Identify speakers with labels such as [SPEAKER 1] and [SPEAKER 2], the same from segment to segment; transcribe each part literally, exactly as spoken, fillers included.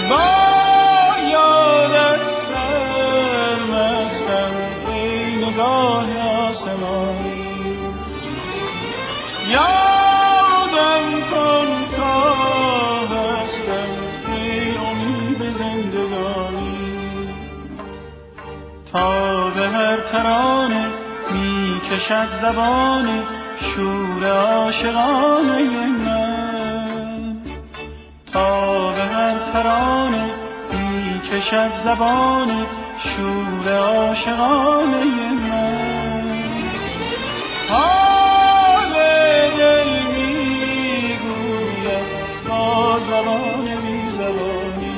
[SPEAKER 1] با یادت سرمستم ای نگاه آسمانی، یادم کن تا هستم ای امید زندگانی. تا به هر ترانه می کشد زبان شور عاشقانه من، تا به هر ترانه می کشد زبان شور عاشقانه من. حال دل می گوید با زبان بی زبانی.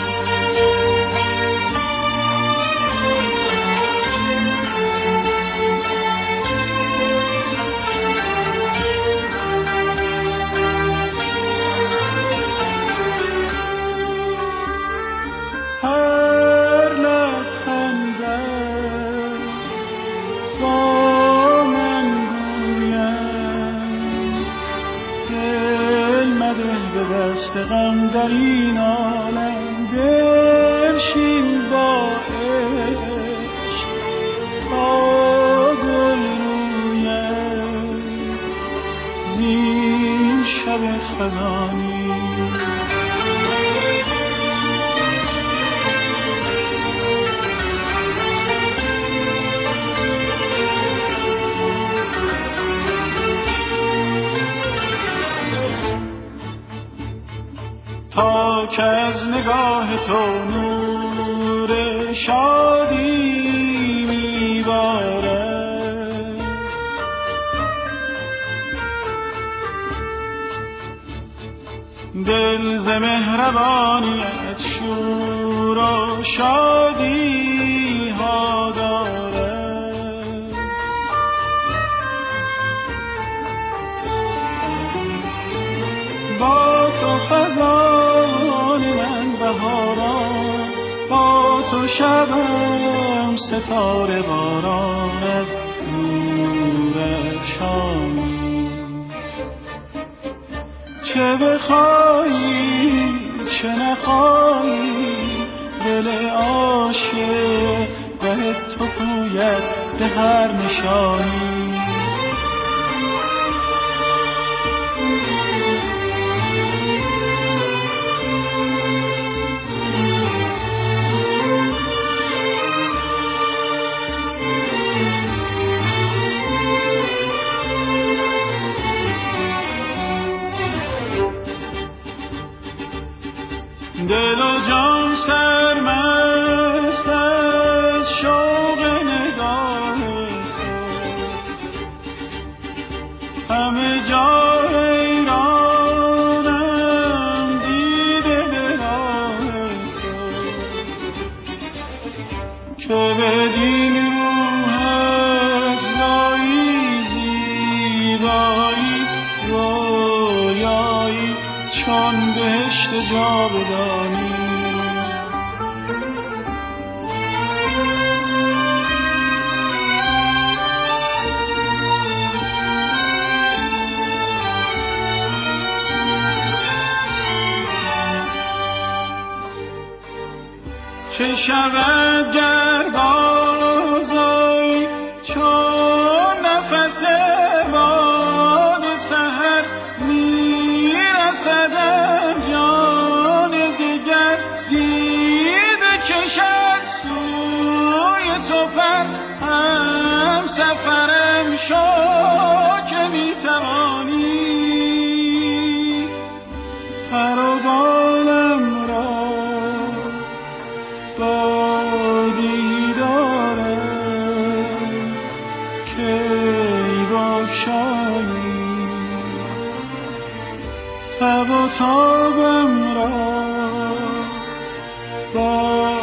[SPEAKER 1] غم در این عالم بنشین با عشق تا گل روید زین شب خزانی. تا که از نگاه تو نور شادی میبارد، دل ز مهربانیت شور و شادی ها دارد. با تو خزان من بهاران، با تو شبم ستاره باران از نور افشانی. چه بخوایی چه نخوایی دل عاشق به تو گوید به هر نشانی. دل و جان سرمست از شوق نگاه تو، همه جا حیرانم دیده به راه تو، که بدین روح افزایی زیبایی رویایی چون بهشت جاودانی. چه شود گر بازآیی چون نفس باد سحر میرسدم جان دیگر دیده کشد سوی تو پر، هم سفرم شو که میتوانی پر و بالم را با دیدارم کی بخشایی، تب و تابم را با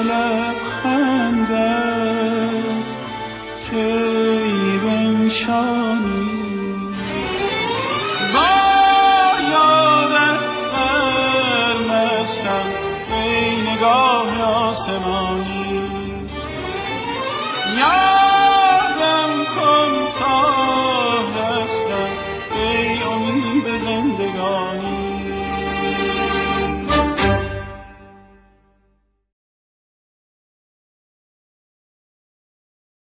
[SPEAKER 1] لبخندت کی بنشانی. با یادت سرمستم ای نگاه آسمان،